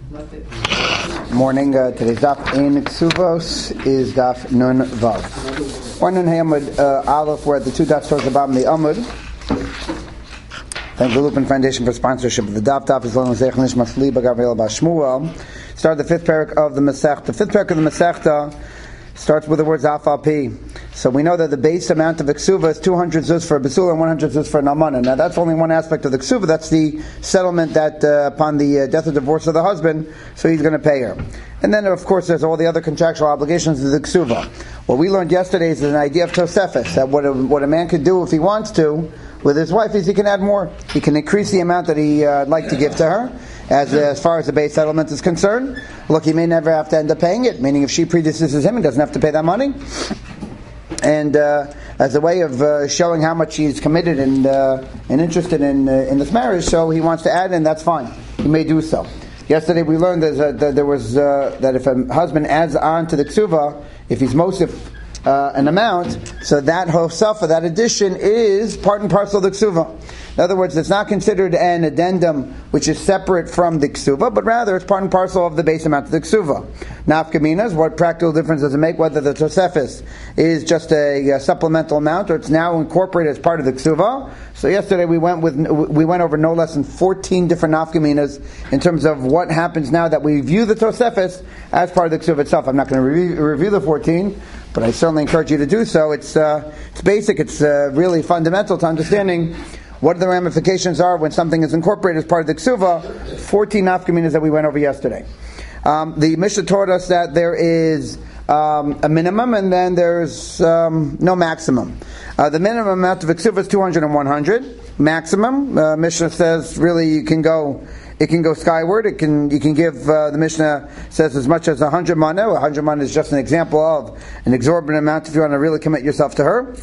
Morning. Today's daf in Ksuvos is daf Nun Vav. Or Nun Hamud Aleph. We're at the two dots towards the bottom of the Amud. Thank the Lupin Foundation for sponsorship of the daf. Daf is long as Zeich Nishmas Liba Gabriel Bashmuel. Start the fifth parak of the Masechta. The fifth parak of the Masechta starts with the words Afal Pi. So we know that the base amount of the ksuva is 200 zuz for a basula and 100 zuz for an almana. Now that's only one aspect of the ksuva. That's the settlement that upon the death or divorce of the husband, so he's going to pay her. And then of course there's all the other contractual obligations of the ksuva. What we learned yesterday is an idea of tosefes, that what a man could do if he wants to with his wife is he can add more. He can increase the amount that he'd like to give to her. As far as the base settlement is concerned, look, he may never have to end up paying it, meaning if she predeceases him, he doesn't have to pay that money. And as a way of showing how much he's committed and interested in this marriage, so he wants to add, and that's fine. He may do so. Yesterday we learned that if a husband adds on to the ksuva, if he's mosif an amount, so that hosafa, that addition, is part and parcel of the ksuva. In other words, it's not considered an addendum which is separate from the ksuva, but rather it's part and parcel of the base amount of the ksuva. Nafkaminas, what practical difference does it make whether the tosefis is just a supplemental amount or it's now incorporated as part of the ksuva? So yesterday we went over no less than 14 different nafkaminas in terms of what happens now that we view the tosefis as part of the ksuva itself. I'm not going to review the 14, but I certainly encourage you to do so. It's basic. It's really fundamental to understanding what the ramifications are when something is incorporated as part of the ksuva. 14 nafkaminas that we went over yesterday. The Mishnah taught us that there is a minimum and then there's no maximum. The minimum amount of ksuva is 200 and 100. Maximum, Mishnah says, really it can go skyward. You can give, the Mishnah says, as much as 100 mana. 100 mana is just an example of an exorbitant amount if you want to really commit yourself to her.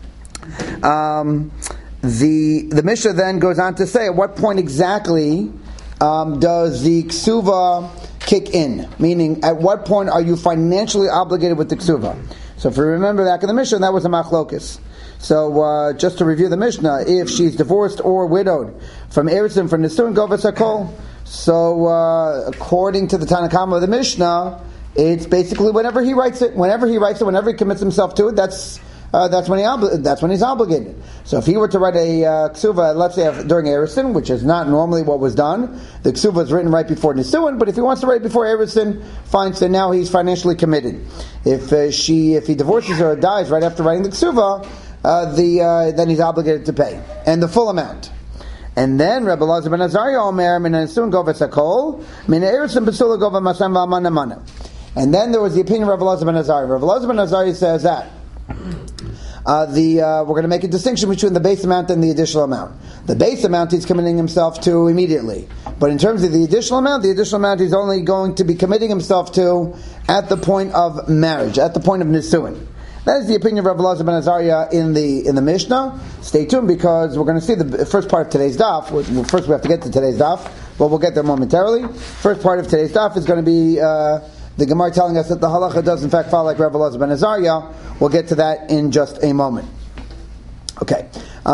The Mishnah then goes on to say at what point exactly does the ksuva kick in? Meaning, at what point are you financially obligated with the ksuva? So if you remember back in the Mishnah, that was a machlokus. So just to review the Mishnah, if she's divorced or widowed from Eretzim, from Nisun, Govas HaKol. So according to the Tanakama of the Mishnah, it's basically whenever he writes it, whenever he commits himself to it, that's when he's obligated. So if he were to write a ksuva, let's say during Eretzin, which is not normally what was done, the ksuva is written right before Nisuin, but if he wants to write before Eretzin, fine, so now he's financially committed. If he divorces her or dies right after writing the ksuva, then he's obligated to pay, and the full amount. And then Rebbe Elazar ben Azariah Omer min Nisuin govas hakol min Eretzin besula gova masam v'amana mana. And then there was the opinion of Rebbe Elazar ben Azariah. Rebbe Elazar ben Azariah says that we're going to make a distinction between the base amount and the additional amount. The base amount he's committing himself to immediately. But in terms of the additional amount he's only going to be committing himself to at the point of marriage, at the point of nisuin. That is the opinion of Rebbe Elazar ben Azariah in the Mishnah. Stay tuned because we're going to see the first part of today's daf. First we have to get to today's daf, but we'll get there momentarily. First part of today's daf is going to be the Gemara telling us that the halacha does in fact follow like Rebbe Elazar ben Azariah. We'll get to that in just a moment. Okay.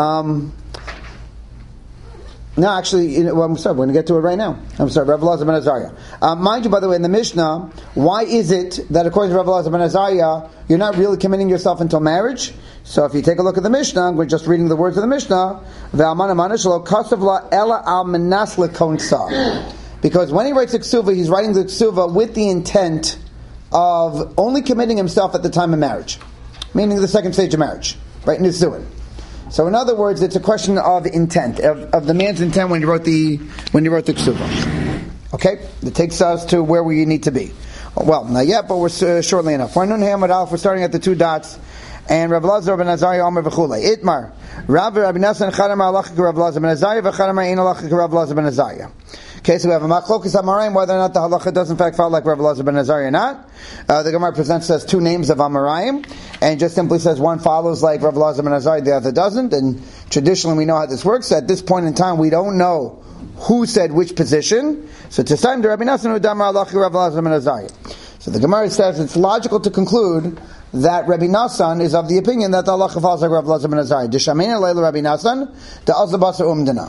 No, actually, I'm sorry, we're going to get to it right now. I'm sorry, Rebbe Elazar ben Azariah. Mind you, by the way, in the Mishnah, why is it that according to Rebbe Elazar ben Azariah, you're not really committing yourself until marriage? So if you take a look at the Mishnah, we're just reading the words of the Mishnah, because when he writes a ksuva, he's writing the ksuva with the intent of only committing himself at the time of marriage, meaning the second stage of marriage, right? Nisuin. So in other words, it's a question of intent, of the man's intent when he wrote the ksuva. Okay, that takes us to where we need to be. Well, not yet, but we're shortly enough. We're starting at the two dots, and Rav Elazar ben Azariah Omer v'chulei. Itmar, Rav Rabbi Nassan Chadamar Alachik Rav Elazar ben Azariah v'Chadamar Ein Alachik Rav Elazar ben Azariah. Okay, so we have a machlokus Amoraim, whether or not the halacha does in fact follow like Rebbe Elazar ben Azariah or not. The Gemara presents us two names of Amoraim, and just simply says one follows like Rebbe Elazar ben Azariah, the other doesn't, and traditionally we know how this works. At this point in time, we don't know who said which position. So to time the Rabbi Nassan Udamar Alachi Rebbe Elazar ben Azariah. So the Gemara says it's logical to conclude that Rabbi Nassan is of the opinion that the halacha follows like Rebbe Elazar ben Azariah. D'shamina leila Rabbi Nassan, da'azabasa umdana.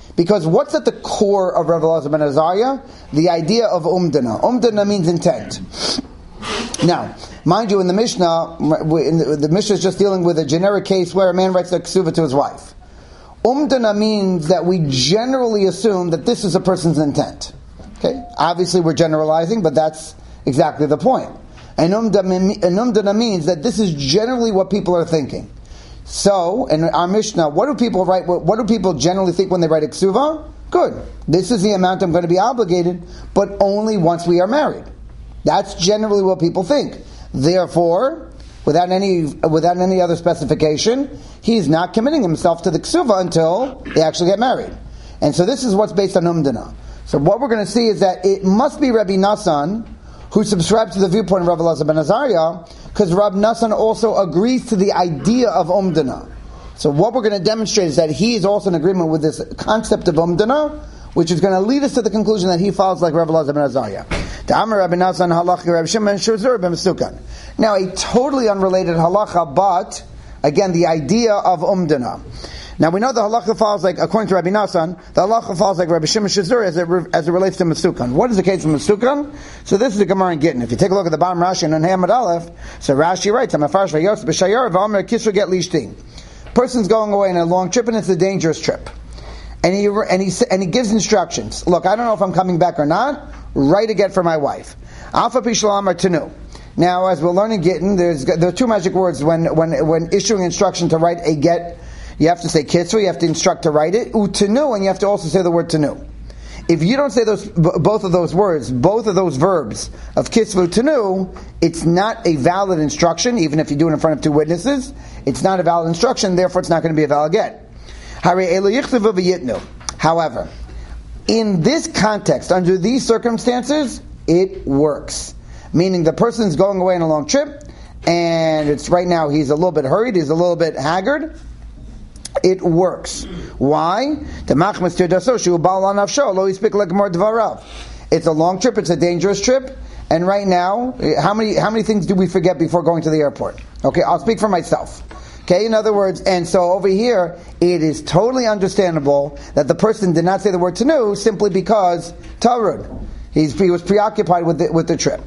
Because what's at the core of Rav Elazar ben Azariah? The idea of umdana. Umdana means intent. Now, mind you, in the Mishnah, the Mishnah is just dealing with a generic case where a man writes a ksuva to his wife. Umdana means that we generally assume that this is a person's intent. Okay? Obviously we're generalizing, but that's exactly the point. And umdana means that this is generally what people are thinking. So, in our Mishnah, what do people write? What do people generally think when they write a ksuva? Good. This is the amount I'm going to be obligated, but only once we are married. That's generally what people think. Therefore, without any other specification, he's not committing himself to the ksuva until they actually get married. And so this is what's based on umdana. So what we're going to see is that it must be Rabbi Nassan who subscribes to the viewpoint of Rav Elazar ben Azariah, because Rav Nassan also agrees to the idea of umdana. So what we're going to demonstrate is that he is also in agreement with this concept of umdana, which is going to lead us to the conclusion that he follows like Rav Elazar ben Azariah. Now a totally unrelated halacha, but again the idea of umdana. Now we know the halacha follows like, according to Rabbi Nassan, the halacha follows like Rabbi Shimon Shazuri as it relates to Mesukan. What is the case of Mesukan? So this is the Gemara in Gittin. If you take a look at the bottom Rashi and Hamad Aleph, so Rashi writes, "Amafarish v'yos b'shayar v'omer kisru get lishti." Person's going away on a long trip and it's a dangerous trip, and he gives instructions. Look, I don't know if I'm coming back or not. Write a get for my wife. Alpha pishalam or tenu. Now, as we're learning Gittin, there are two magic words when issuing instruction to write a get. You have to say kitzur, you have to instruct to write it, utenu, and you have to also say the word tenu. If you don't say both of those words, both of those verbs of kitzur, utenu, it's not a valid instruction, even if you do it in front of two witnesses. It's not a valid instruction, therefore it's not going to be a valid get. However, in this context, under these circumstances, it works. Meaning the person's going away on a long trip, and it's right now he's a little bit hurried, he's a little bit haggard. It works. Why? It's a long trip, it's a dangerous trip, and right now, how many things do we forget before going to the airport? Okay, I'll speak for myself. Okay, in other words, and so over here, it is totally understandable that the person did not say the word tenu simply because tarud. He was preoccupied with the trip.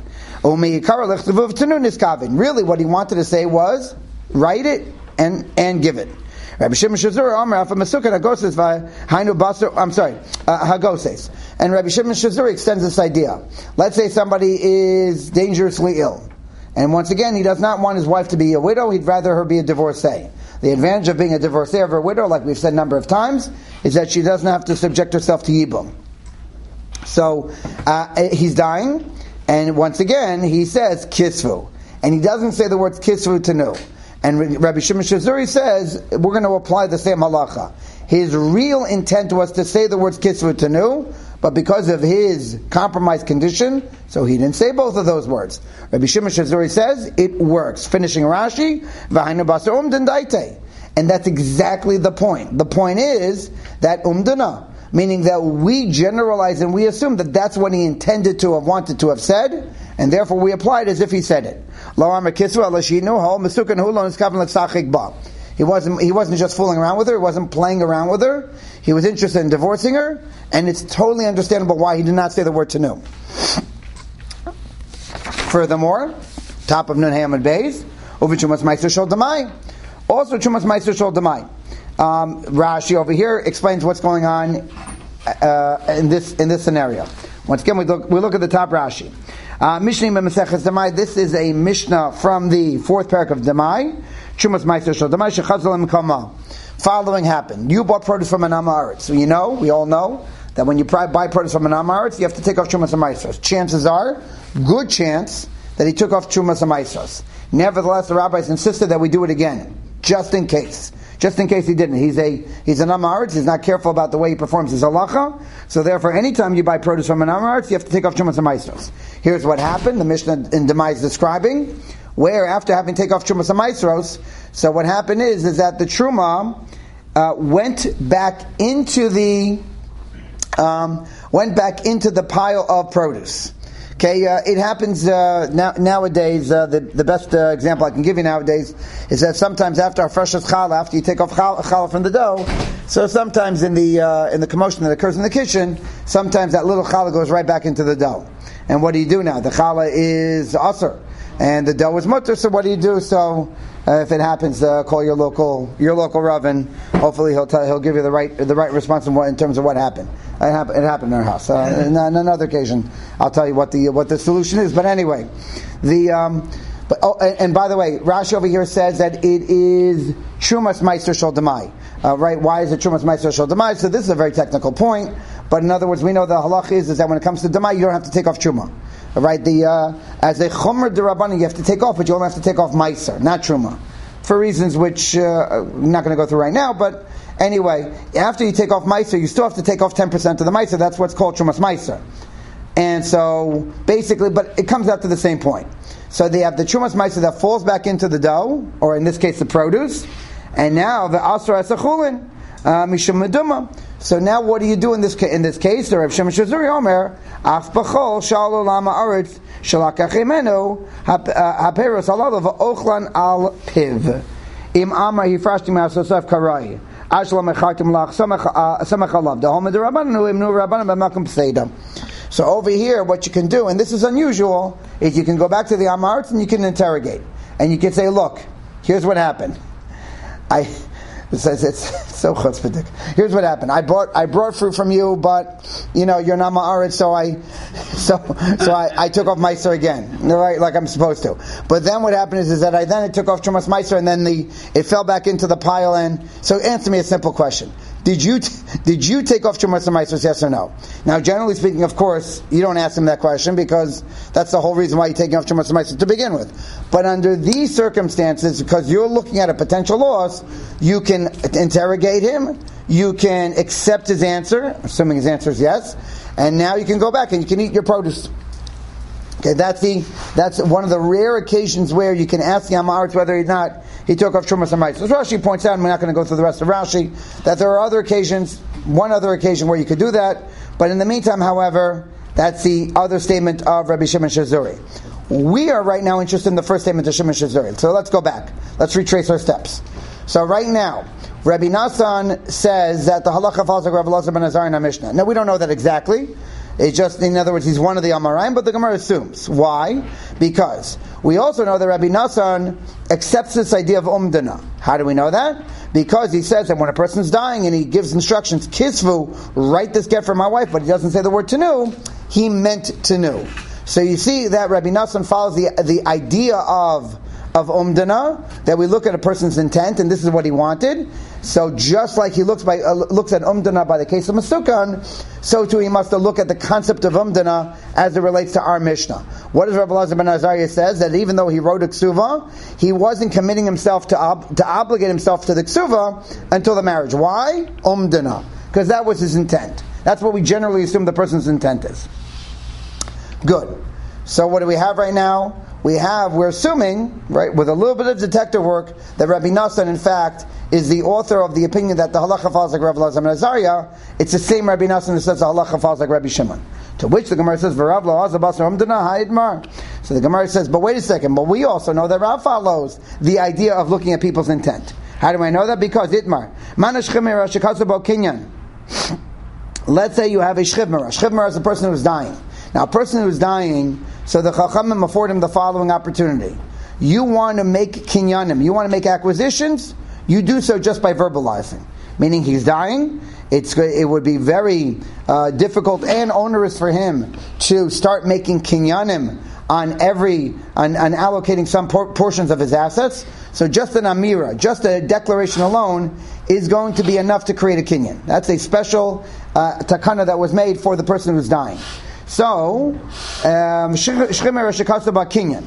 Really, what he wanted to say was, write it and give it. Rabbi Shimon Shazur Amar Afa Masukan Hagoses Hainu Basar. I'm sorry, Hagoses. And Rabbi Shimon Shazur extends this idea. Let's say somebody is dangerously ill, and once again he does not want his wife to be a widow. He'd rather her be a divorcee. The advantage of being a divorcee of a widow, like we've said a number of times, is that she doesn't have to subject herself to yibum. So he's dying, and once again he says kisvu, and he doesn't say the words kisvu tenu. And Rabbi Shimon Shazuri says, we're going to apply the same halacha. His real intent was to say the words kisvu tenu, but because of his compromised condition, so he didn't say both of those words. Rabbi Shimon Shazuri says, it works. Finishing Rashi, v'hainu basar umdan daite. And that's exactly the point. The point is that umdana, meaning that we generalize and we assume that that's what he intended to have wanted to have said, and therefore we apply it as if he said it. He wasn't just fooling around with her, he wasn't playing around with her, he was interested in divorcing her, and it's totally understandable why he did not say the word tenu. Furthermore, top of Nun Hamad Beis, Uvichumas Meiser Shol Damai. Also Chumas Meiser Shol Damai. Rashi over here explains what's going on in this scenario. Once again, we look at the top Rashi. Mishnah Meseches Damai. This is a Mishnah from the fourth parak of Damai. Chumas Meiser Shol Damai Shechazal Mikama. Following happened. You bought produce from an Amaretz. So we all know that when you buy produce from an Amaretz, you have to take off Chumas Meiser. Chances are, good chance, that he took off Chumas Meiser. Nevertheless, the rabbis insisted that we do it again, just in case. Just in case he didn't. He's an Amaretz, he's not careful about the way he performs his halacha, so therefore anytime you buy produce from an Amaretz, you have to take off Chumas HaMaisros. Here's what happened, the Mishnah in Demai is describing, where after having taken off Chumas HaMaisros, so what happened is that the Truma went back into the pile of produce. Okay, it happens nowadays. The best example I can give you nowadays is that sometimes after our freshest challah, after you take off challah from the dough, so sometimes in the commotion that occurs in the kitchen, sometimes that little challah goes right back into the dough. And what do you do now? The challah is asur, and the dough is mutter. So what do you do? So if it happens, call your local rav, and hopefully he'll give you the right response in terms of what happened. It happened in our house. On another occasion, I'll tell you what the solution is. But anyway, and by the way, Rashi over here says that it is Trumas Meiser Shel Demai. Right? Why is it Trumas Meiser Shel Demai? So this is a very technical point. But in other words, we know the halach is that when it comes to Demai, you don't have to take off Truma. Right? As a Chomer D'Rabbanan, you have to take off, but you only have to take off Meiser, not Truma. For reasons which I'm not going to go through right now, but anyway, after you take off Meiser, you still have to take off 10% of the Meiser. That's what's called Trumas Meiser. And so, basically, but it comes out to the same point. So they have the Trumas Meiser that falls back into the dough, or in this case, the produce, and now the Asra Esachulin, Mishum Meduma. So now what do you do in this case? The Rav Shimon Shazuri Omer, Ach B'chol Shalo Lama Aretz Shalakach Imenu Haperos Alalav Ochlan Al Piv Im Amar Hifrashti Ma'asosaf Karai Ashla Mechatim Lach Samach Alav Dahom D'Rabbanan Imnu Rabbanan B'Makom Pseida. So over here, what you can do, and this is unusual, is you can go back to the Amaretz and you can interrogate, and you can say, look, here's what happened. It's so chutzpahdik. Here's what happened. I brought fruit from you, but you're not ma'aretz, so I took off meiser again, right? Like I'm supposed to. But then what happened is that I took off trumas meiser, and then it fell back into the pile. And so answer me a simple question: Did you take off trumas meiser? Yes or no? Now, generally speaking, of course, you don't ask him that question because that's the whole reason why you're taking off trumas meiser to begin with. But under these circumstances, because you're looking at a potential loss, you can interrogate him, you can accept his answer, assuming his answer is yes, and now you can go back and you can eat your produce. Okay, that's one of the rare occasions where you can ask the Amaretz whether or not he took off Trumas and Meiser. So Rashi points out, and we're not going to go through the rest of Rashi, that there are one other occasion where you could do that, but in the meantime, however, that's the other statement of Rabbi Shimon Shazuri. We are right now interested in the first statement of Shimon Shazuri. So let's go back. Let's retrace our steps. So right now, Rabbi Nassan says that the halacha falls like Rabbi Elazar ben Azariah in our Mishnah. Now we don't know that exactly. It's just, in other words, he's one of the Amoraim, but the Gemara assumes. Why? Because we also know that Rabbi Nassan accepts this idea of umdana. How do we know that? Because he says that when a person's dying and he gives instructions, kisvu, write this get for my wife, but he doesn't say the word tenu, he meant tenu. So you see that Rabbi Nassan follows the idea of umdana, that we look at a person's intent, and this is what he wanted. So just like he looks at umdana by the case of Masukan, so too he must look at the concept of umdana as it relates to our Mishnah. What does Rabbi Elazar ben Azariah says? That even though he wrote a ksuva, he wasn't committing himself to obligate himself to the ksuva until the marriage. Why? Umdana. Because that was his intent. That's what we generally assume the person's intent is. Good. So what do we have right now? We're assuming, right, with a little bit of detective work, that Rabbi Nassan, in fact, is the author of the opinion that the halacha falls like Rabbi Elazar ben Azariah. It's the same Rabbi Nassan that says the halacha falls like Rabbi Shimon. To which the Gemara says, "V'Rav lo hazeh basar umdana ha'idmar." So the Gemara says, but wait a second, but we also know that Rav follows the idea of looking at people's intent. How do I know that? Because itmar manash chimera shekasu bo kinyan. Let's say you have a shchivmera. Shchivmera is a person who is dying. Now, a person who is dying, so the Chachamim afford him the following opportunity. You want to make kinyanim, you want to make acquisitions, you do so just by verbalizing. Meaning he's dying, it would be very difficult and onerous for him to start making kinyanim on allocating some portions of his assets. So just an amira, just a declaration alone, is going to be enough to create a kinyan. That's a special takana that was made for the person who's dying. So, Shchimer Shekasaba Kinyan.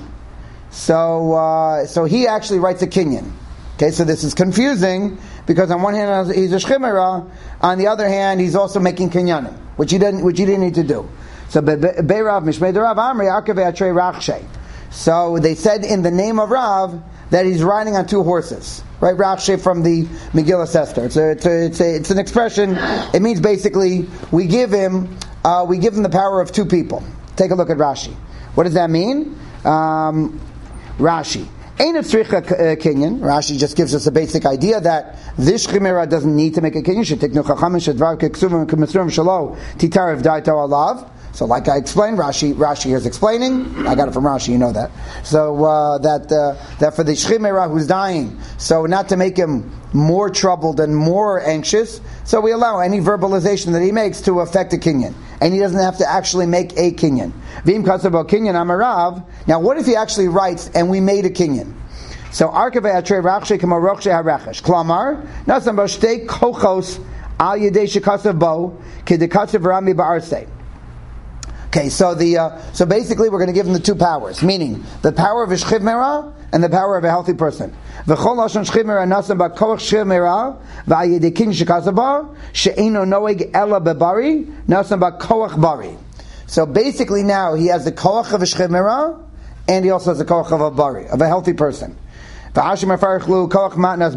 So he actually writes a Kinyan. Okay, so this is confusing because on one hand he's a Shchimera, on the other hand he's also making Kinyanim, which he didn't need to do. So Beirav Mishmei Rav Amri Akave Atrei Rachshe. So they said in the name of Rav that he's riding on two horses. Right, Rachshe from the Megillah Esther. It's an expression. It means basically we give him the power of two people. Take a look at Rashi. What does that mean? Rashi. Ain't of tzricha kinyan. Rashi just gives us a basic idea that this chimera doesn't need to make a kinyan. Should take no chachamim shadvar keksuvim k'mesrum shalo titar v'daito alav. So, like I explained, Rashi here is explaining. I got it from Rashi, you know that. So that for the chimera who's dying, so not to make him more troubled and more anxious, so we allow any verbalization that he makes to affect a kinyan, and he doesn't have to actually make a kinyan. V'im kasabo kinyan amarav. Now, what if he actually writes and we made a kinyan? So arkavei atrei rachshe kama rochshe harechesh. Klamar nasam b'shtei kochos al yedei shekasav bo kedekasav rami ba'arsei. Okay, so basically we're going to give him the two powers, meaning the power of a shchiv merah and the power of a healthy person. V'chol lashon shchiv merah nasam b'koach shchiv merah v'al yedei kin shekasav bo she'eino noeg ela bebari nasam b'koach bari. So basically now he has the koach of a shchiv merah and he also has the koach of a bari, of a healthy person. So first of all, how does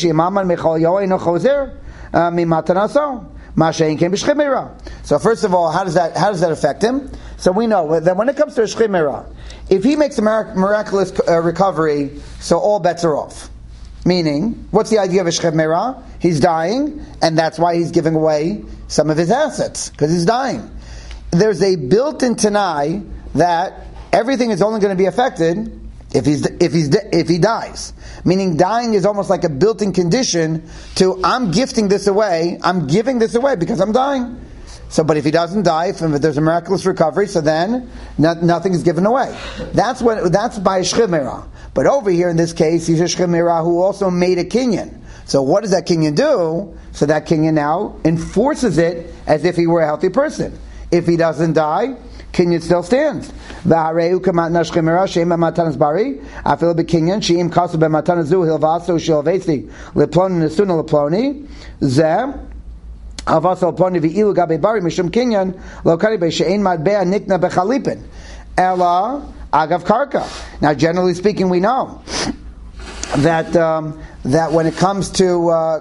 that affect him? So we know that when it comes to a shchimera, if he makes a miraculous recovery, so all bets are off. Meaning, what's the idea of a shchimera? He's dying, and that's why he's giving away some of his assets, because he's dying. There's a built-in Tanai that everything is only going to be affected if he dies. Meaning dying is almost like a built-in condition to I'm giving this away because I'm dying. So, but if he doesn't die, if there's a miraculous recovery, so then nothing is given away. That's by a shchimera. But over here in this case, he's a shchimera who also made a kinyan. So what does that kinyan do? So that kinyan now enforces it as if he were a healthy person. If he doesn't die, kinyan still stands. V'hareu kamatna shchimera she'im matanas bari afil bekinyan she'im kasu b'matana zu hilvaso shilvesi leploni nesuna leploni zeh avasal ploni v'ilu gabe bari mishum kinyan lo karibe she'in madbea nikna bechalipin ela agav karka. Now, generally speaking, we know that when it comes to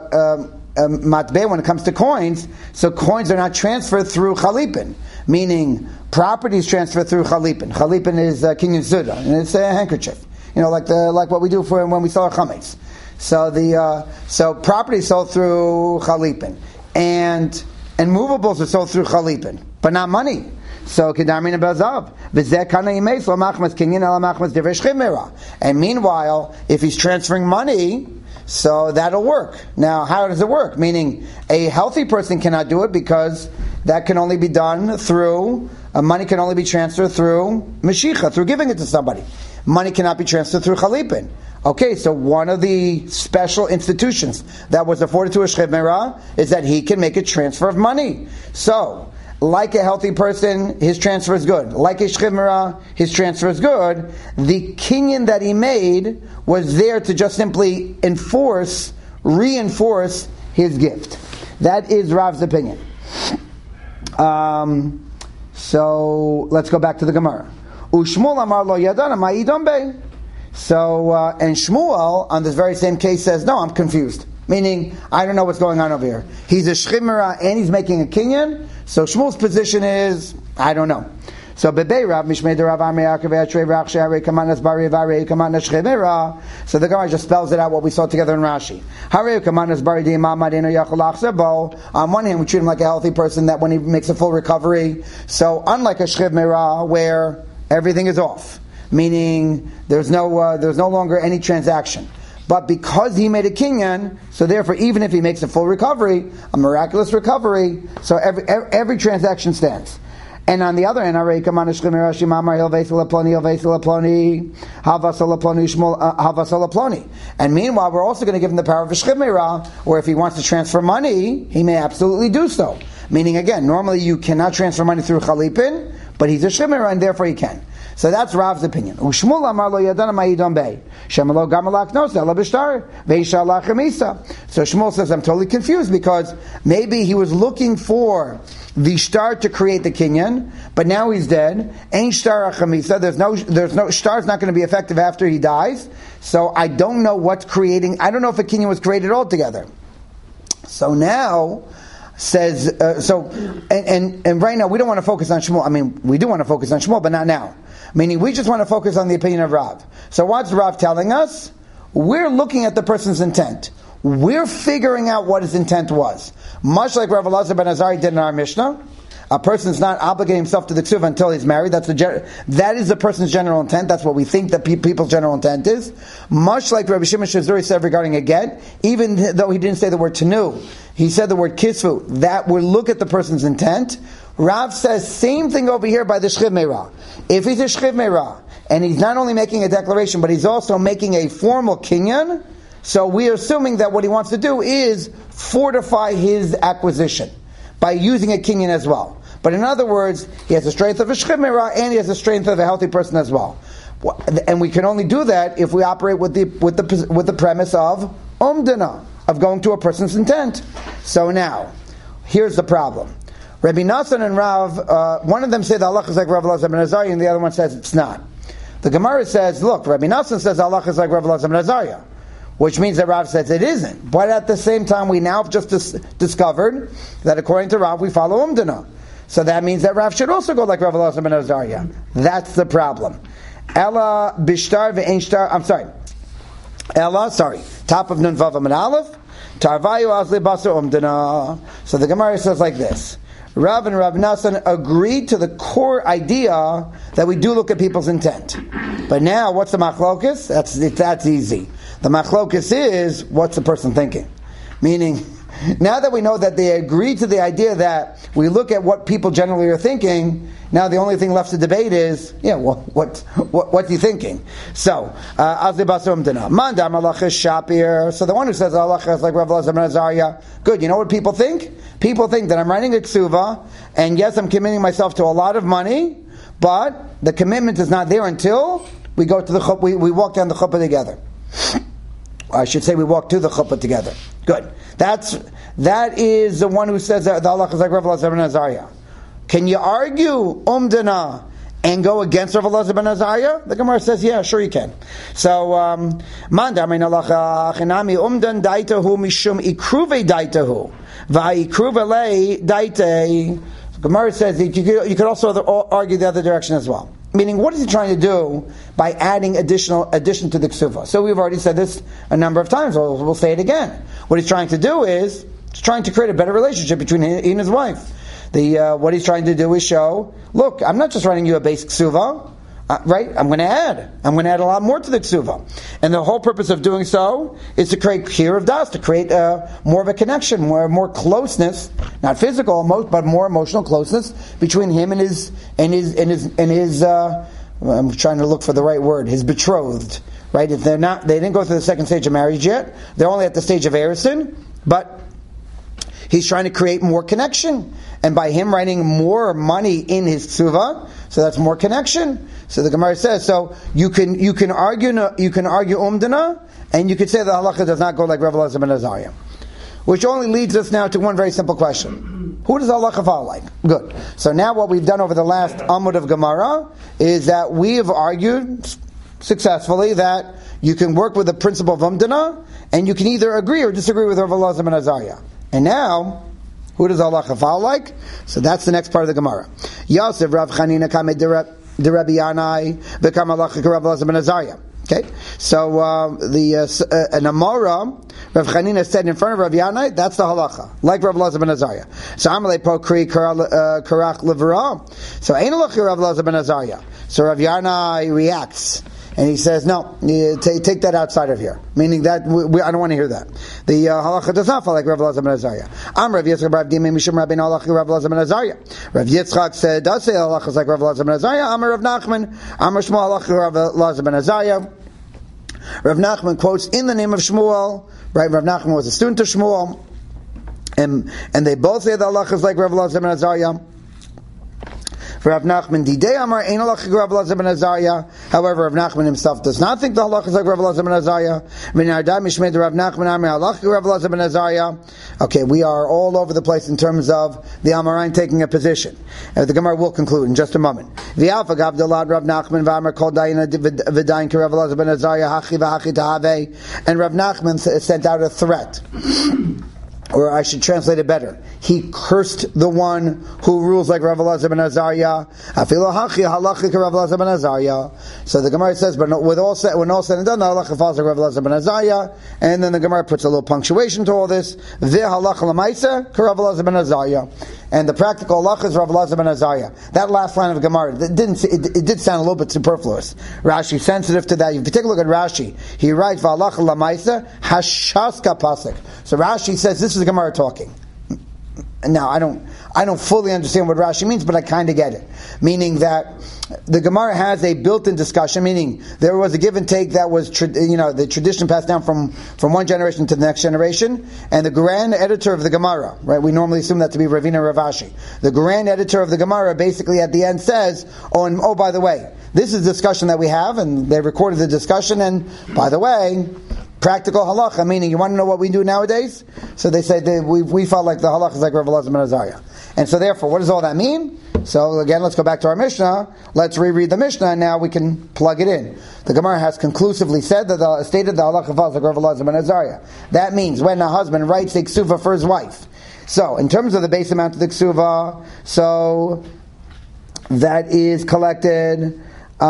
matbeh, when it comes to coins, so coins are not transferred through chalipin, meaning property is transferred through chalipin. Chalipin is kinyan suda, and it's a handkerchief, like what we do for when we sell our chametz. So property is sold through chalipin, and movables are sold through chalipin, but not money. So kedamin bezav v'zeh kana yimeis lo machmas kinyan ela machmas divrei shchimera. And meanwhile, if he's transferring money, so that'll work. Now, how does it work? Meaning, a healthy person cannot do it because that can only be done through money can only be transferred through meshicha, through giving it to somebody. Money cannot be transferred through chalipin. Okay, so one of the special institutions that was afforded to a shchimera is that he can make a transfer of money. So, like a healthy person, his transfer is good. Like a shchimera, his transfer is good. The kinyan that he made was there to just simply reinforce his gift. That is Rav's opinion. So let's go back to the Gemara. Ushmuel amar lo yadana ma'idon bey. So and Shmuel on this very same case says, no, I'm confused. Meaning, I don't know what's going on over here. He's a shchimera and he's making a kinyan. So Shmuel's position is, I don't know. So Bebei Rav Mishmei de Rav Amei Yaakov Atrei Rach She'arei Kamanas Bari Varei Kamanas Shchimera. So the Gemara just spells it out what we saw together in Rashi. Harei Kamanas Bari De'imam Adeno Yachol Achzer Bo. On one hand, we treat him like a healthy person that when he makes a full recovery. So unlike a Shchimera where everything is off, meaning there's no longer any transaction. But because he made a kinyan, so therefore, even if he makes a full recovery, a miraculous recovery, so every transaction stands. And on the other hand, and meanwhile, we're also going to give him the power of a shchimera, where if he wants to transfer money, he may absolutely do so. Meaning, again, normally you cannot transfer money through chalipin, but he's a shchimera, and therefore he can. So that's Rav's opinion. Ushmuel amar lo yadana ma'idon bey. Shemalo gamalak nosa la b'shtar ve'ishalach chamisa. So Shmuel says, I'm totally confused because maybe he was looking for the shtar to create the kinyan, but now he's dead. Ain't shtar chamisa. There's no shtar's not going to be effective after he dies. So I don't know what's creating. I don't know if a kinyan was created altogether. So now says, and right now we don't want to focus on Shmuel. I mean, we do want to focus on Shmuel, but not now. Meaning we just want to focus on the opinion of Rav. So what's Rav telling us? We're looking at the person's intent. We're figuring out what his intent was. Much like Rav Elazar ben Azariah did in our Mishnah. A person's not obligating himself to the ksuva until he's married. That is the person's general intent. That's what we think that people's general intent is. Much like Rabbi Shimon Shazuri said regarding a get, even though he didn't say the word tenu, he said the word kisvu, that we look at the person's intent. Rav says same thing over here by the Shchiv Meirah. If he's a Shchiv Meirah, and he's not only making a declaration, but he's also making a formal kinyan, so we are assuming that what he wants to do is fortify his acquisition by using a kinyan as well. But in other words, he has the strength of a Shchiv Meirah and he has the strength of a healthy person as well. And we can only do that if we operate with the premise of umdana, of going to a person's intent. So now, here's the problem. Rabbi Nassan and Rav, one of them say the halach is like Rav Elazar ben Azariah, and the other one says it's not. The Gemara says, look, Rabbi Nassan says the halach is like Rav Elazar ben Azariah, which means that Rav says it isn't. But at the same time, we now have just discovered that according to Rav, we follow umdana. So that means that Rav should also go like Rav Elazar ben Azariah. That's the problem. Ella bishtar ve'ein shtar. I'm sorry. Ella, top of Nun Vav Amud Aleph. Tarvayu azli basar umdana. So the Gemara says like this. Rav and Rav Nassan agreed to the core idea that we do look at people's intent. But now, what's the machlokus? That's easy. The machlokus is, what's the person thinking? Meaning, now that we know that they agree to the idea that we look at what people generally are thinking, now the only thing left to debate is, what's he thinking? So, Azli Basum Dana. Mandar Malach is Shapir. So the one who says Allah is like Rav Elazar ben Azariah. Good, you know what people think? People think that I'm writing a ksuva, and yes, I'm committing myself to a lot of money, but the commitment is not there until we go to the chuppah, we walk down the chuppah together. I should say we walk to the chuppah together. Good. That is the one who says that the halach is like Rav Elazar ben Azariah. Can you argue umdana and go against Rav Elazar ben Azariah? The Gemara says, yeah, sure you can. So, mandar mein halacha chinami umdan daitahu mishum ikruve daitahu va'ikruve lei daite. The Gemara says that you could also argue the other direction as well. Meaning, what is he trying to do by adding addition to the ksuva? So we've already said this a number of times. We'll say it again. What he's trying to do is he's trying to create a better relationship between he and his wife. What he's trying to do is show, look, I'm not just writing you a base ksuva, right? I'm going to add a lot more to the ksuva, and the whole purpose of doing so is to create kir of das, to create more of a connection, more closeness, not physical, but more emotional closeness between him and his. I'm trying to look for the right word. His betrothed, right? If they didn't go through the second stage of marriage yet. They're only at the stage of erison, but he's trying to create more connection, and by him writing more money in his ksuva, so that's more connection. So the Gemara says, so you can argue umdana, and you could say the halacha does not go like Rav Elazar ben Azariah, which only leads us now to one very simple question: who does halacha follow like? Good. So now what we've done over the last Amud of Gemara is that we have argued successfully that you can work with the principle of umdana, and you can either agree or disagree with Rav Elazar ben Azariah. And now, who does halacha follow like? So that's the next part of the Gemara. Yosef Rav Chanina Kamed de Rabbi Yanai become halacha Rav Elazar ben Azariah. Okay, so an Amora, Rav Chanina said in front of Rav Yanai, that's the halacha, like Rav Elazar ben Azariah. So Amalei po kri karach levra. So ain't halacha Rav Elazar ben Azariah. So Rav Yanai reacts. And he says, no, take that outside of here. Meaning that, I don't want to hear that. The halacha does not fall like Rav Elazar ben Azariah. Rav Yitzchak Rav Dima Mishum Rabbeinu halacha Rav Elazar ben Azariah. Rav Yitzchak does say halacha is like Rav Elazar ben Azariah. Rav Nachman, Shmuel halacha Rav Elazar ben Azariah. Rav Nachman quotes in the name of Shmuel, right? Rav Nachman was a student of Shmuel. And they both say the halacha is like Rav Elazar ben Azariah. For Rav Nachman, Didei Amar Ein Halacha Rav Elazar ben Azariah. However, Rav Nachman himself does not think the halacha is like Rav Elazar ben Azariah. V'nardai Mishmei Rav Nachman Amar Halacha Rav Elazar ben Azariah. Okay, we are all over the place in terms of the Amoraim taking a position. The Gemara will conclude in just a moment. V'alfa Gavdalad Rav Nachman V'Amar Kol Dayina V'Dayin Rav Elazar ben Azariah Hachi V'Hachi Tahave. And Rav Nachman sent out a threat. Or I should translate it better. he cursed the one who rules like Rav Elazar ben Azariah. Afilu hachi halachi Rav Elazar ben Azariah. So the Gemara says, but when all said and done, the halacha falls like Rav Elazar ben Azariah. And then the Gemara puts a little punctuation to all this. Ve halacha l'maisa Rav Elazar ben Azariah. And the practical halacha is Rav Elazar ben Azariah. That last line of Gemara, it did sound a little bit superfluous. Rashi sensitive to that. If you take a look at Rashi, he writes v'halacha l'maisa hashaska pasuk. So Rashi says this is the Gemara talking. Now I don't fully understand what Rashi means, but I kind of get it. Meaning that the Gemara has a built-in discussion. Meaning there was a give and take that was the tradition passed down from one generation to the next generation. And the grand editor of the Gemara, right? We normally assume that to be Ravina Rav Ashi. The grand editor of the Gemara basically at the end says, oh by the way, this is a discussion that we have, and they recorded the discussion. And by the way, practical halacha, meaning you want to know what we do nowadays? So they say we felt like the halacha is like Rav Elazar ben Azariah. And so therefore, what does all that mean? So again, let's go back to our Mishnah. Let's reread the Mishnah, and now we can plug it in. The Gemara has conclusively stated the halacha falls like Rav Elazar ben Azariah. That means when a husband writes a ksuva for his wife. So in terms of the base amount of the ksuva, so that is collected.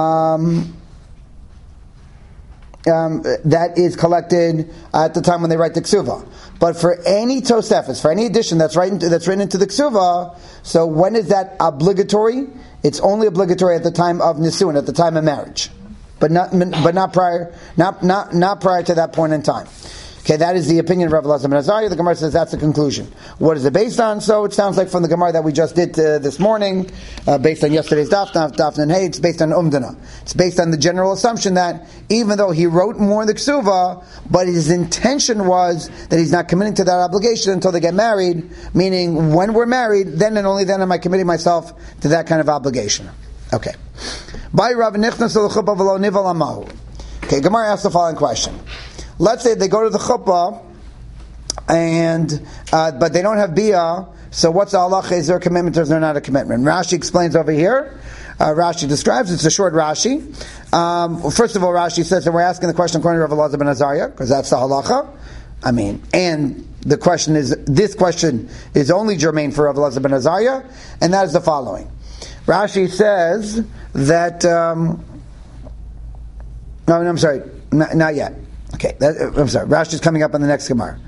That is collected at the time when they write the ksuva. But for any tosefes, for any addition that's written into the ksuva, so when is that obligatory? It's only obligatory at the time of nisuin, at the time of marriage, but not prior to that point in time. Okay, that is the opinion of Rav Elazar ben Azariah. The Gemara says that's the conclusion. What is it based on? So it sounds like from the Gemara that we just did this morning, based on yesterday's Daf and Hey, it's based on Umdana. It's based on the general assumption that even though he wrote more in the Ksuva, but his intention was that he's not committing to that obligation until they get married, meaning when we're married, then and only then am I committing myself to that kind of obligation. Okay. Okay, Gemara asks the following question. Let's say they go to the chuppah, and but they don't have bia. So what's the halacha? Is there a commitment or is there not a commitment? Rashi explains over here. Rashi describes, it's a short Rashi. First of all, Rashi says that we're asking the question according to Rav Elazar ben Azariah, because that's the halacha. And this question is only germane for Rav Elazar ben Azariah, and that is the following. Rashi says that, not yet. Okay, I'm sorry. Rashi is coming up on the next Gemara.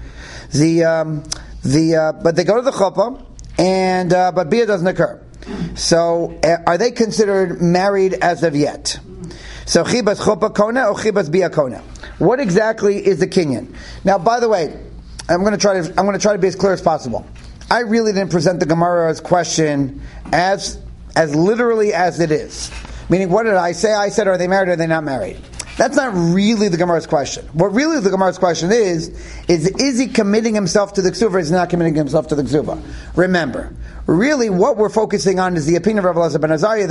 But they go to the chuppah, and but bia doesn't occur. So, are they considered married as of yet? So, chibas chuppah kona or chibas bia kona? What exactly is the kinyan? Now, by the way, I'm going to try to be as clear as possible. I really didn't present the Gemara's question as literally as it is. Meaning, what did I say? I said, are they married or are they not married? That's not really the Gemara's question. What really the Gemara's question is he committing himself to the ksuva or is he not committing himself to the ksuva? Remember, really what we're focusing on is the opinion of Rav Elazar ben Azariah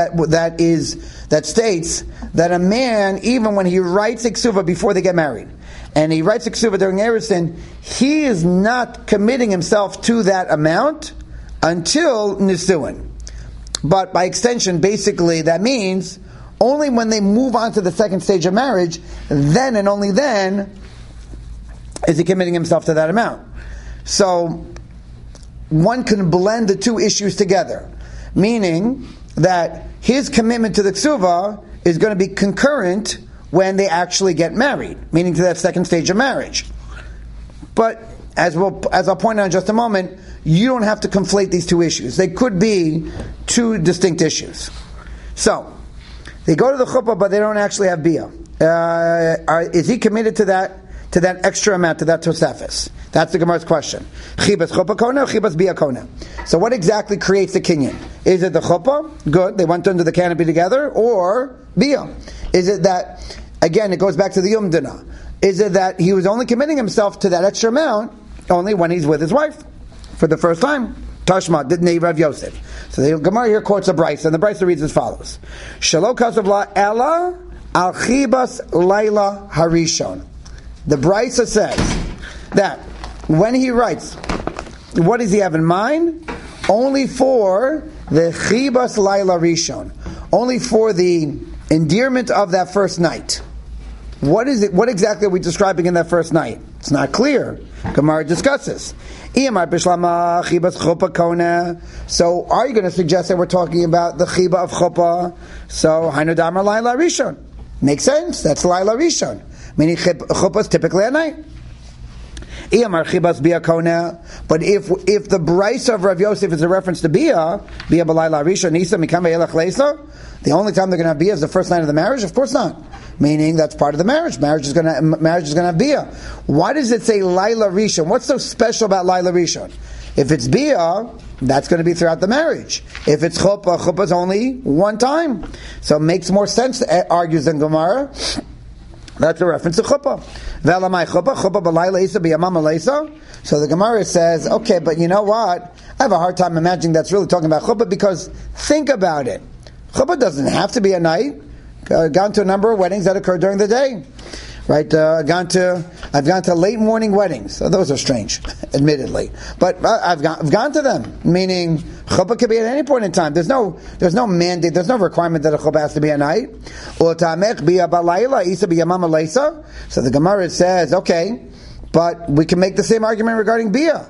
that states that a man, even when he writes a ksuva before they get married, and he writes a ksuva during Erusin, he is not committing himself to that amount until nisuin. But by extension, basically, that means only when they move on to the second stage of marriage, then and only then is he committing himself to that amount. So one can blend the two issues together, meaning that his commitment to the ksuva is going to be concurrent when they actually get married, meaning to that second stage of marriage. But as I'll point out in just a moment, you don't have to conflate these two issues. They could be two distinct issues. So they go to the chuppah, but they don't actually have bia. Is he committed to that extra amount, to that tosefes? That's the Gemara's question. Chibas chuppah kona or chibas bia kona? So what exactly creates the kinyan? Is it the chuppah? Good, they went under the canopy together, or bia? Is it that, again, it goes back to the umdana. Is it that he was only committing himself to that extra amount only when he's with his wife for the first time? Tashma, didn't Rav Yosef. So the Gemara here quotes a Brisa, and the Brisa reads as follows: Shelo kasav la ella al chibas laila harishon. The Brisa says that when he writes, what does he have in mind? Only for the chibas laila rishon, only for the endearment of that first night. What is it? What exactly are we describing in that first night? It's not clear. Gemara discusses. So are you going to suggest that we're talking about the chiba of chuppah? So Hainu Damar Laila Rishon. Makes sense. That's Laila Rishon. Meaning chuppah is typically at night. But if the Brisa of Rav Yosef is a reference to Bia B'Laila Rishon, the only time they're going to have Bia is the first night of the marriage? Of course not. Meaning that's part of the marriage. Marriage is going to have Bia. Why does it say Laila Rishon? What's so special about Laila Rishon? If it's Bia, that's going to be throughout the marriage. If it's chuppah is only one time. So it makes more sense, argues in Gemara. That's a reference to chuppah. So the Gemara says, okay, but you know what? I have a hard time imagining that's really talking about chuppah, because think about it. Chuppah doesn't have to be at night. Gone to a number of weddings that occur during the day, right? I've gone to late morning weddings. So those are strange, admittedly, but I've gone to them. Meaning, chuppah could be at any point in time. There's no mandate. There's no requirement that a chuppah has to be at night. So the Gemara says, okay, but we can make the same argument regarding Bia.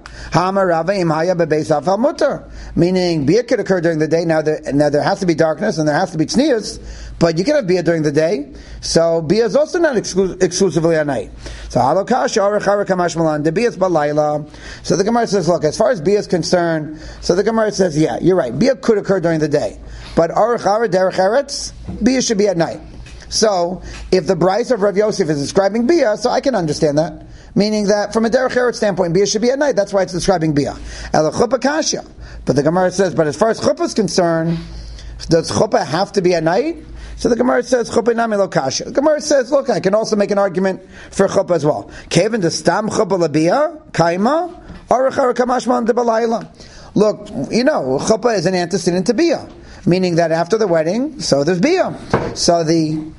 Meaning, Bia could occur during the day. Now there has to be darkness and there has to be tznius, but you can have Bia during the day. So Bia is also not exclusively at night. So the Bia is balayla. So the Gemara says, look, as far as Bia is concerned, so the Gemara says, yeah, you're right. Bia could occur during the day, but Aruch Hara derech eretz, Bia should be at night. So if the Brisa of Rav Yosef is describing Bia, so I can understand that. Meaning that from a derech eretz standpoint, Bia should be at night. That's why it's describing Bia. Ela chuppah kasha. But the Gemara says, but as far as chuppah is concerned, does chuppah have to be at night? So the Gemara says, chuppah nami lo kasha. The Gemara says, look, I can also make an argument for chuppah as well. Kevin de stam chuppah labia kaima aruch hara kamashman de balayla. Look, chuppah is an antecedent to Bia, meaning that after the wedding, so there's Bia. So the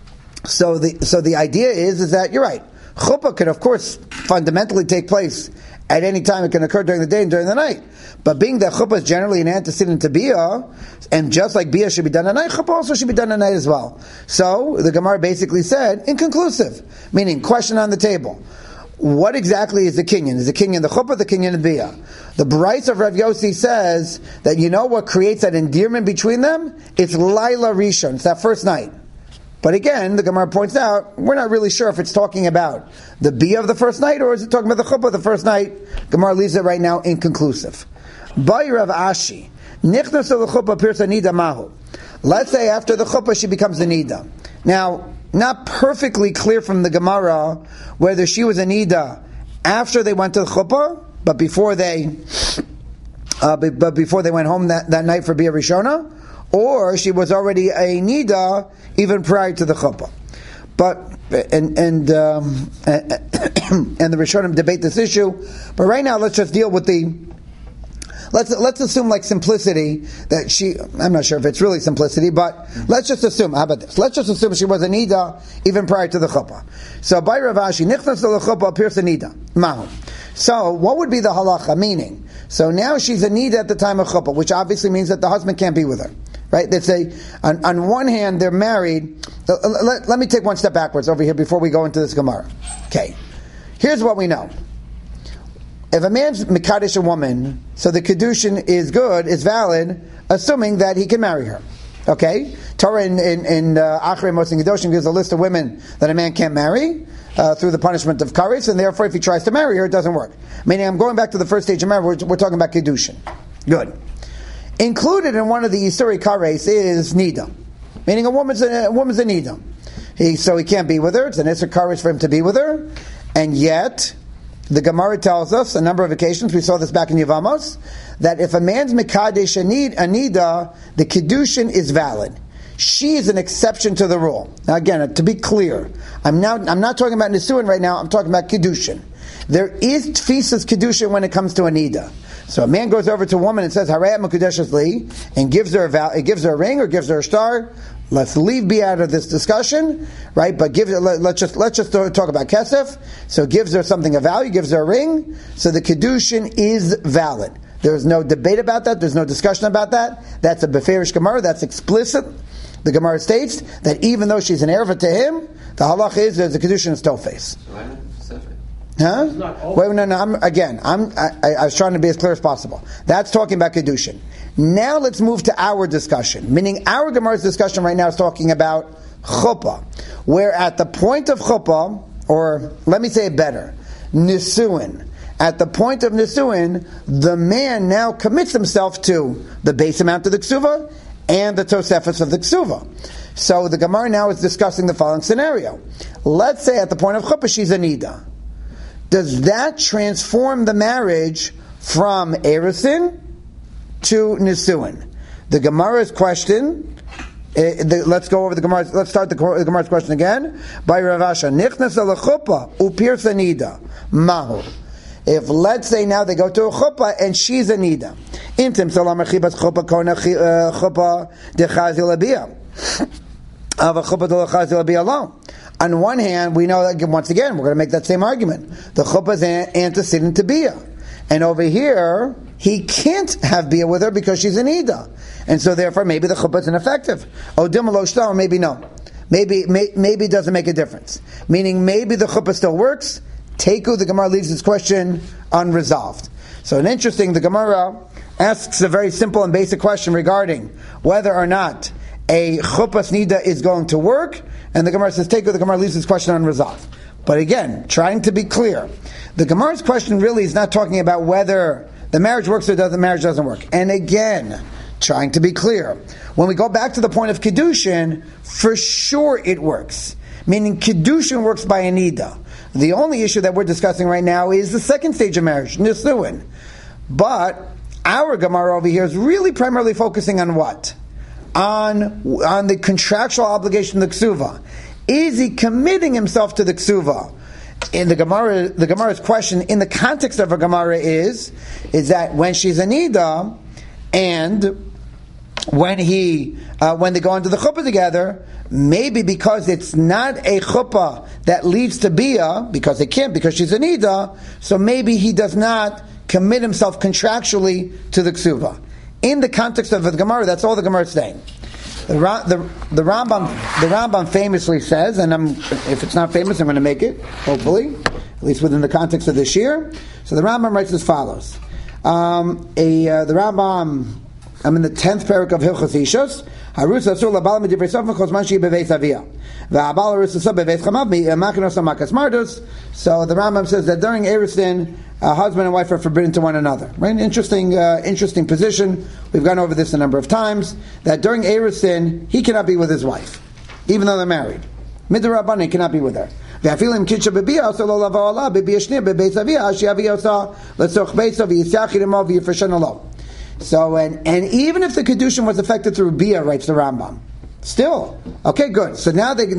idea is that you're right. Chuppah could, of course, fundamentally take place at any time. It can occur during the day and during the night. But being that chuppah is generally an antecedent to Bia, and just like Bia should be done at night, chuppah also should be done at night as well. So the Gemara basically said, inconclusive, meaning question on the table. What exactly is the kinyan? Is the kinyan the chuppah, the kinyan the Bia? The Brisa of Rav Yossi says that what creates that endearment between them? It's Laila Rishon. It's that first night. But again, the Gemara points out, we're not really sure if it's talking about the Bia of the first night, or is it talking about the chuppah of the first night? Gemara leaves it right now inconclusive. By Rav Ashi, nichnas l'chuppah pirsa nida mahu. Let's say after the chuppah she becomes the nida. Now, not perfectly clear from the Gemara whether she was a nida after they went to the chuppah, but before they went home that night for Bia Rishona, or she was already a nida even prior to the chuppah. But and the Rishonim debate this issue. But right now, let's just deal with let's assume like simplicity that she. I'm not sure if it's really simplicity, but let's just assume. How about this? Let's just assume she was a nida even prior to the chuppah. So by Rav Ashi, nichnas l'chuppah appears a nida mahu. So what would be the halacha? Meaning, so now she's a nida at the time of chuppah, which obviously means that the husband can't be with her. Right? They say, on one hand, they're married. Let me take one step backwards over here before we go into this Gemara. Okay. Here's what we know. If a man's mekadesh a woman, so the kedushin is good, is valid, assuming that he can marry her. Okay? Torah in Achrei Mos Kedoshim gives a list of women that a man can't marry through the punishment of kares, and therefore if he tries to marry her, it doesn't work. Meaning, I'm going back to the first stage of marriage, we're talking about kedushin. Good. Included in one of the Yisuri Kares is Nida. Meaning a woman's a Nida. So he can't be with her. It's an Isur Kares for him to be with her. And yet, the Gemara tells us, a number of occasions, we saw this back in Yevamos, that if a man's Mekadesh a Nida, the Kiddushin is valid. She is an exception to the rule. Now again, to be clear, I'm not talking about Nisuin right now, I'm talking about Kiddushin. There is Tfisas Kiddushin when it comes to a Nida. So a man goes over to a woman and says, "Harei Mekudeshes li," and gives her a ring or gives her a star. Let's leave Bia out of this discussion, right? But let's just talk about kesef. So gives her something of value, gives her a ring. So the kedushin is valid. There is no debate about that. There's no discussion about that. That's a beferish Gemara. That's explicit. The Gemara states that even though she's an erva to him, the halach is that the kedushin is tofes. Huh? Wait, no. I was trying to be as clear as possible. That's talking about Kedushin. Now let's move to our discussion. Meaning our Gemara's discussion right now is talking about Chuppah. Where at the point of Chuppah, or let me say it better, Nisuin. At the point of Nisuin, the man now commits himself to the base amount of the Ksuva and the Tosefes of the Ksuva. So the Gemara now is discussing the following scenario. Let's say at the point of Chuppah she's a Nida. Does that transform the marriage from Erusin to Nisuin? The Gemara's question, let's go over the Gemara's, let's start the Gemara's question again. By Rav Asha, Nichnas ala Chuppah upirsa Nida, Mahu. If let's say now they go to a chuppah and she's a nida, intim salam chibas chuppah kona chuppah dechazil abiyah, ava chuppah dechazil abiyah alone. On one hand, we know that once again we're going to make that same argument. The chuppah is antecedent to biyah, and over here he can't have biyah with her because she's a nida, and so therefore maybe the chuppah is ineffective. Odim lo shtar, maybe no, maybe it doesn't make a difference. Meaning maybe the chuppah still works. Teku, the Gemara leaves this question unresolved. So the Gemara asks a very simple and basic question regarding whether or not a chuppahs nida is going to work, and the Gemara says, Teku, the Gemara leaves this question unresolved. But again, trying to be clear, the Gemara's question really is not talking about whether the marriage works or the marriage doesn't work. And again, trying to be clear, when we go back to the point of Kiddushin, for sure it works. Meaning Kiddushin works by a nida. The only issue that we're discussing right now is the second stage of marriage, Nisuin. But our Gemara over here is really primarily focusing on what? On the contractual obligation of the Ksuva. Is he committing himself to the Ksuva? In the Gemara's question, in the context of a Gemara is that when she's a nida, and when they go into the chuppah together, maybe because it's not a chuppah that leads to biyah, because she's a nida, so maybe he does not commit himself contractually to the ksuva. In the context of the Gemara, that's all the Gemara is saying. The Rambam famously says, and if it's not famous, I'm going to make it, hopefully, at least within the context of this year. So the Rambam writes as follows. The Rambam, I'm in the 10th parak of Hilchos Ishos. Harus asur labal midivrei sof mechosman shi beveis avia. Va'abal harus asur beveis chamav makinos amakas mardus. So the Rambam says that during Erusin, husband and wife are forbidden to one another. Right? An interesting position. We've gone over this a number of times. That during Erusin, he cannot be with his wife, even though they're married. Midrabanan, he cannot be with her. Ve'afilim kitcha bebiyah so lo lavo Allah bebiyah shnia bebeis avia she avia osa letzoch beiso v'yisyachid emo v'yifreshen alo. So, and even if the Kedushin was affected through Bia, writes the Rambam, still, okay, good. So now they're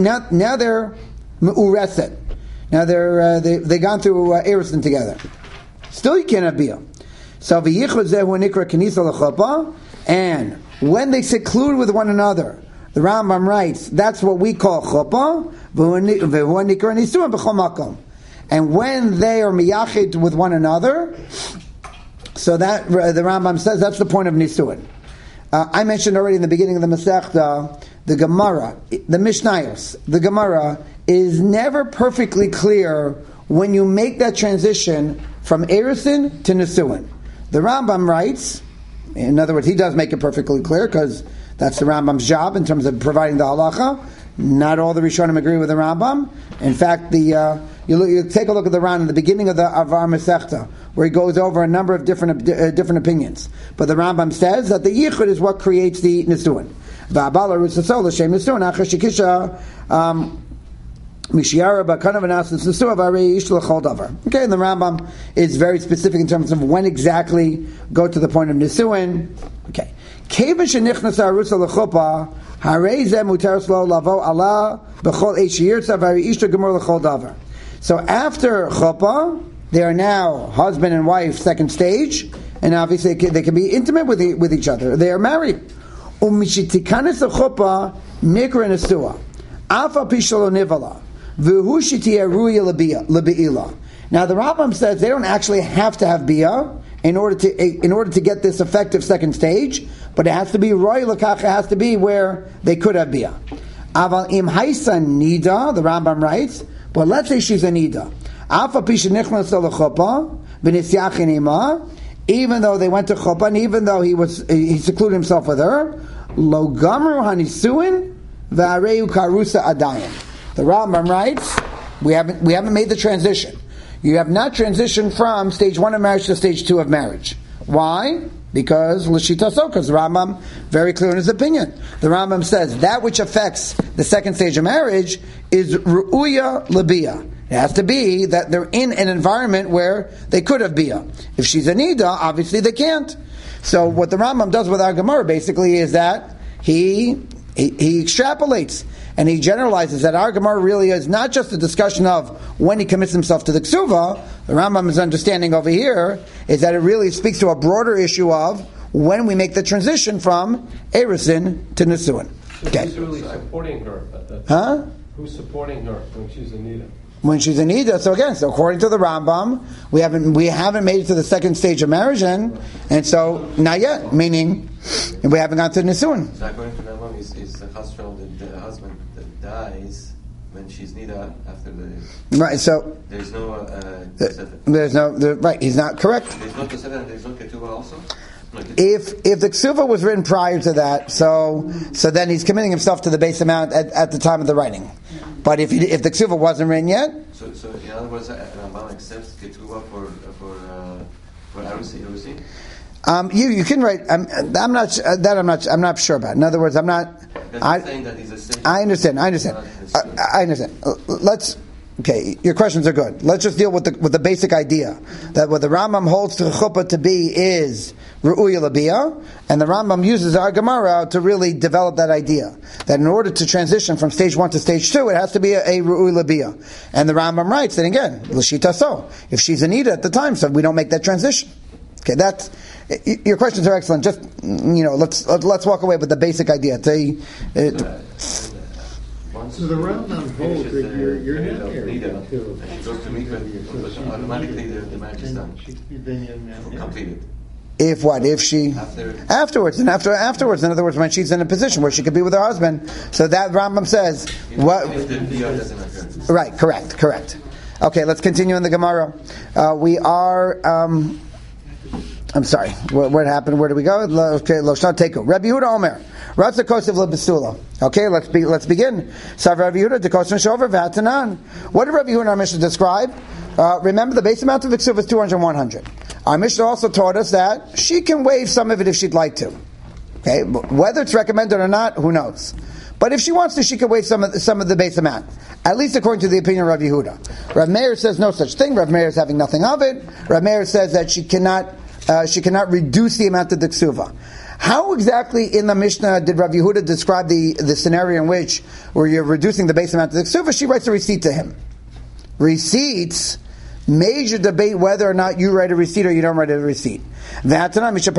ureset. Now they've gone through Erusin together. Still, you can't have Bia. So v'yichud zehu nikra kenisa l'chuppah, and when they seclude with one another, the Rambam writes that's what we call chuppah. V'hu nikra nisuin b'chol makom, and when they are miyachid with one another. So that the Rambam says that's the point of Nisuin. I mentioned already in the beginning of the Masechta, the Gemara, the Mishnayos, the Gemara is never perfectly clear when you make that transition from Erusin to Nisuin. The Rambam writes, in other words, he does make it perfectly clear because that's the Rambam's job in terms of providing the halacha. Not all the Rishonim agree with the Rambam. In fact, you take a look at the Ran in the beginning of our Masechta, where he goes over a number of different opinions. But the Rambam says that the yichud is what creates the nisuin. Okay, and the Rambam is very specific in terms of when exactly go to the point of nisuin. Okay. So after chuppah, they are now husband and wife, second stage, and obviously they can be intimate with each other. They are married. Now the Rambam says they don't actually have to have bia in order to get this effective second stage, but it has to be roy l'kach. It has to be where they could have bia. Aval im haisa nida, the Rambam writes. But let's say she's a nida. Even though they went to chuppah, and even though he secluded himself with her, lo gamru hanisuin v'areu karusa adayin. The Rambam writes, we haven't made the transition. You have not transitioned from stage 1 of marriage to stage 2 of marriage. Why? Because l'shita sokas, the Rambam very clear in his opinion. The Rambam says that which affects the second stage of marriage is ru'uya labiyah. It has to be that they're in an environment where they could have biyah. If she's a nida, obviously they can't. So what the Rambam does with our Gemara basically is that he extrapolates and he generalizes that our Gemara really is not just a discussion of when he commits himself to the ksuva. The Rambam's understanding over here is that it really speaks to a broader issue of when we make the transition from Erusin to Nisuin. Okay. Who's really supporting her at that time? Huh? Who's supporting her when she's a nida? When she's a nida, so according to the Rambam, we haven't made it to the second stage of marriage, and so not yet. Meaning, we haven't gone to Nisuin. So according to the Rambam, is the husband the husband that dies when she's nida after the right. So there's no right. He's not correct. There's no Tosefet and there's no Ketubah also. If the ksuva was written prior to that, so then he's committing himself to the base amount at the time of the writing. But if the ksuva wasn't written yet, so in other words, Rambam accepts ketubah for Erusin. You can write. I'm not sure about. In other words, I'm not. Saying that he's a saint. I understand. I understand. Let's. Okay, your questions are good. Let's just deal with the basic idea that what the Rambam holds to chuppah to be is ru'uya labiyah, and the Rambam uses our Gemara to really develop that idea that in order to transition from stage 1 to stage 2, it has to be a ru'uya labiyah. And the Rambam writes that again, l'shita so if she's a nida at the time, so we don't make that transition. Okay, that's your questions are excellent. Just let's walk away with the basic idea. So the Rambam holds that you're not married until she goes to mikveh, automatically the marriage is done, completed. If what? If she afterwards, and afterwards, in other words, when she's in a position where she could be with her husband, so that Rambam says what? If the biyah doesn't occur. Right. Correct. Okay, let's continue in the Gemara. We are. I'm sorry. What happened? Where do we go? Okay, Loshan Teku. Rabbi Yehuda Omer. Ratza Kosev Lebesula. Okay, let's begin. Sav Rabbi Yehuda Dekosan Shover Vatanan. What did Rabbi Yehuda our Mishnah describe? Remember, the base amount of Iksuv is 200 and 100. Our Mishnah also taught us that she can waive some of it if she'd like to. Okay, whether it's recommended or not, who knows? But if she wants to, she can waive some of the base amount. At least according to the opinion of Rabbi Yehuda. Rav Meir says no such thing. Rav Meir is having nothing of it. Rav Meir says that she cannot reduce the amount of the ksuva. How exactly in the Mishnah did Rav Yehuda describe the scenario in which where you're reducing the base amount of the ksuva? She writes a receipt to him. Receipts, major debate whether or not you write a receipt or you don't write a receipt. Let's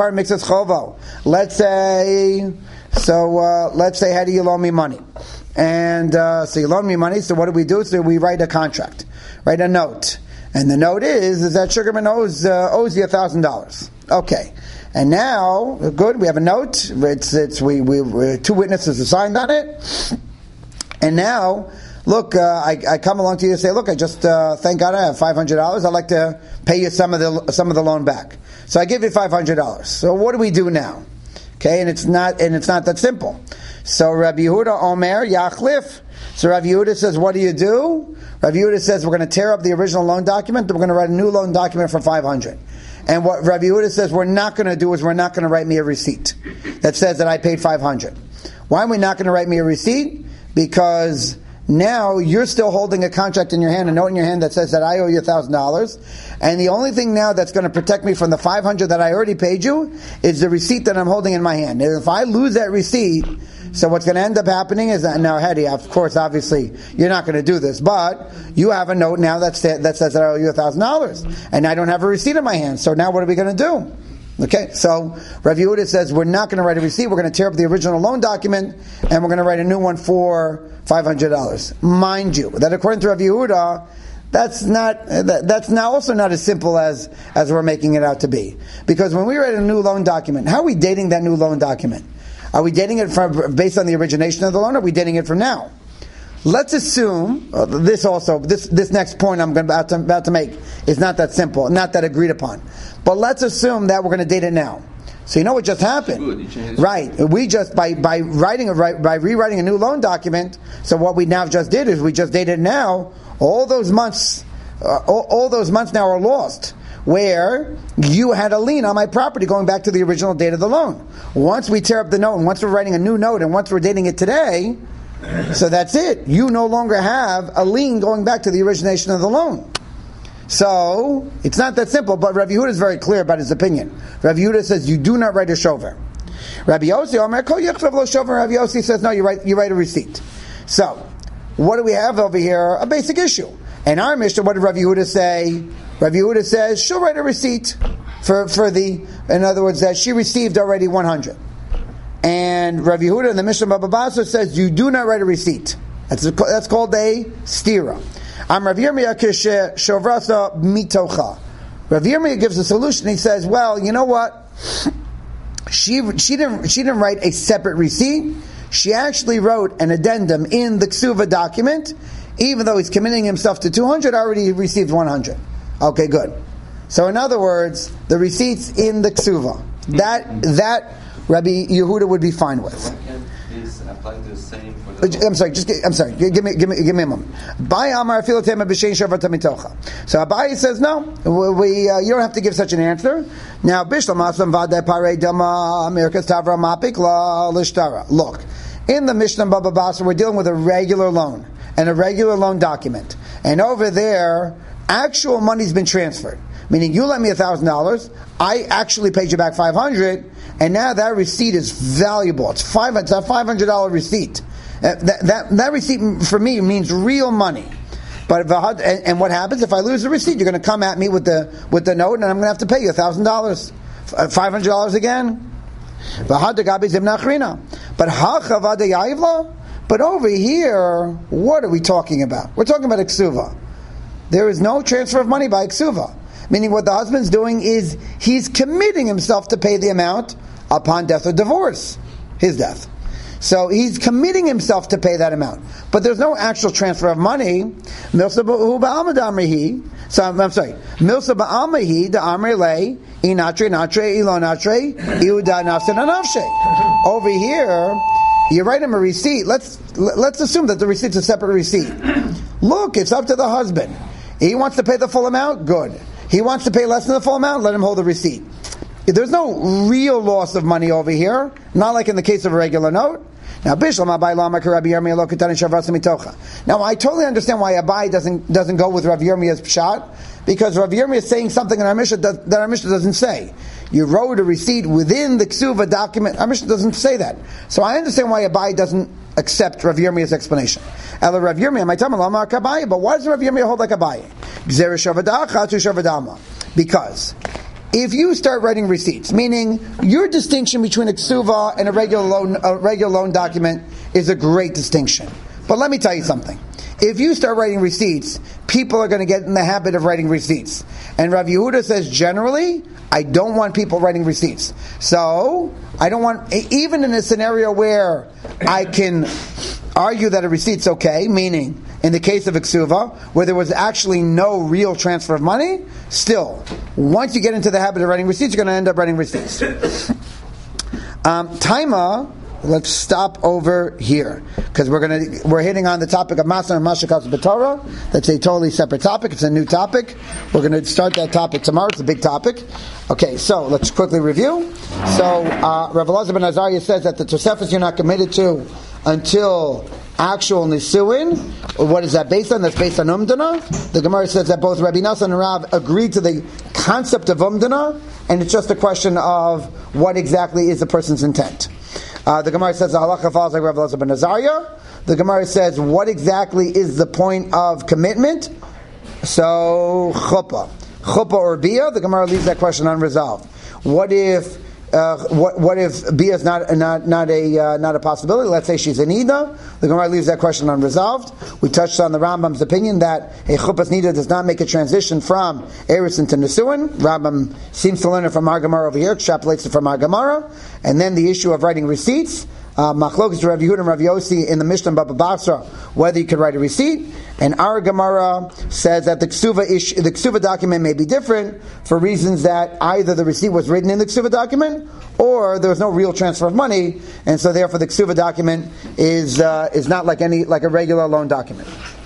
say, how do you loan me money? And so you loan me money, so what do we do? So we write a contract, write a note. And the note is that Sugarman owes you $1,000. Okay. And now, good, we have a note. We 2 witnesses are signed on it. And now, look, I come along to you and say, look, I just thank God I have $500. I'd like to pay you some of the loan back. So I give you $500. So what do we do now? Okay, and it's not that simple. So Rabbi Yehuda Omer Yachlif. So Rabbi Yehuda says, what do you do? Rabbi Yehuda says, we're going to tear up the original loan document, and we're going to write a new loan document for $500. And what Rabbi Yehuda says we're not going to do is we're not going to write me a receipt that says that I paid $500. Why are we not going to write me a receipt? Because now you're still holding a contract in your hand, a note in your hand that says that I owe you $1,000. And the only thing now that's going to protect me from the $500 that I already paid you is the receipt that I'm holding in my hand. And if I lose that receipt, so what's going to end up happening is that now, Hedy, of course, obviously, you're not going to do this, but you have a note now that says that I owe you $1,000, and I don't have a receipt in my hand. So now what are we going to do? Okay, so Rav Yehuda says we're not going to write a receipt. We're going to tear up the original loan document, and we're going to write a new one for $500. Mind you, that according to Rav Yehuda, that's now also not as simple as we're making it out to be. Because when we write a new loan document, how are we dating that new loan document? Are we dating it based on the origination of the loan, or are we dating it from now? let's assume this next point I'm about to make is not that simple, not that agreed upon. But let's assume that we're going to date it now. So you know what just happened, right? We just by rewriting a new loan document. So what we now just did is we just dated now. All those months now are lost, where you had a lien on my property going back to the original date of the loan. Once we tear up the note, and once we're writing a new note, and once we're dating it today, so that's it. You no longer have a lien going back to the origination of the loan. So, it's not that simple, but Rabbi Yehuda is very clear about his opinion. Rabbi Yehuda says, you do not write a shover. Rabbi Yossi says, no, you write a receipt. So, what do we have over here? A basic issue. In our Mishnah, what did Rabbi Yehuda say? Rabbi Yehuda says, she'll write a receipt in other words, that she received already 100. And Rabbi Yehuda in the Mishnah Baba Basra says, you do not write a receipt. That's called a stira. Rav Yirmiyah shovrasa mitocha. Rav Yirmiyah gives a solution. He says, well, you know what? She didn't write a separate receipt. She actually wrote an addendum in the ksuva document. Even though he's committing himself to 200, already he received 100. Okay, good. So in other words, the receipts in the ksuva. That Rabbi Yehuda would be fine with. Apply the same for the I'm sorry. Give me a moment. So Abaye says no. You don't have to give such an answer. Now, look, in the Mishnah Baba Basra, we're dealing with a regular loan and a regular loan document, and over there, actual money's been transferred. Meaning, you lent me $1,000. I actually paid you back $500. And now that receipt is valuable. It's a $500 receipt. That receipt for me means real money. But and what happens if I lose the receipt? You're going to come at me with the note, and I'm going to have to pay you $1,000, $500 again. But over here, what are we talking about? We're talking about iksuva. There is no transfer of money by iksuva. Meaning what the husband's doing is he's committing himself to pay the amount upon death or divorce, his death. So he's committing himself to pay that amount. But there's no actual transfer of money. Milsa ba'amahi da'amri le inatre natre ilonatre iuda nafse nanafshe. Over here, you write him a receipt. Let's assume that the receipt's a separate receipt. Look, it's up to the husband. He wants to pay the full amount? Good. He wants to pay less than the full amount? Let him hold the receipt. There's no real loss of money over here, not like in the case of a regular note. Now, I totally understand why Abai doesn't go with Rav Yirmiyah's pshat, because Rav Yirmiyah is saying something in our Mishnah that our Mishnah doesn't say. You wrote a receipt within the ksuva document. Our Mishnah doesn't say that. So I understand why Abai doesn't accept Rav Yirmiyah's explanation. Ela Rav Yirmiyah, my time, but why does Rav Yirmiyah hold like Abai? Because if you start writing receipts, meaning your distinction between a ksuva and a regular loan document is a great distinction. But let me tell you something. If you start writing receipts, people are going to get in the habit of writing receipts. And Rav Yehuda says, generally, I don't want people writing receipts. So, I don't want, even in a scenario where I can argue that a receipt's okay, meaning, in the case of a ksuva, where there was actually no real transfer of money, still, once you get into the habit of writing receipts, you're going to end up writing receipts. Taima, let's stop over here, because we're hitting on the topic of Maser and Mashakas B'Torah. That's a totally separate topic. It's a new topic. We're going to start that topic tomorrow. It's a big topic. Okay, so let's quickly review. So Rav Elazar ben Azariah says that the Tosefos you're not committed to until actual nisuin. What is that based on? That's based on umdana. The Gemara says that both Rabbi Nassan and Rav agreed to the concept of umdana, and it's just a question of what exactly is the person's intent. The Gemara says the halacha follows like Rav Elazar ben Azariah. The Gemara says what exactly is the point of commitment? So chuppah or bia. The Gemara leaves that question unresolved. What if bia is not a possibility? Let's say she's a nida. The Gemara leaves that question unresolved. We touched on the Rambam's opinion that a chuppah's nida does not make a transition from eris into nesuin. Rambam seems to learn it from our Gemara over here, extrapolates it from our Gemara. And then the issue of writing receipts. Machlokes Rav Yehuda and Rav Yossi in the Mishnah Baba Basra whether you could write a receipt, and our Gemara says that the ksuva document may be different for reasons that either the receipt was written in the ksuva document or there was no real transfer of money, and so therefore the ksuva document is not like a regular loan document.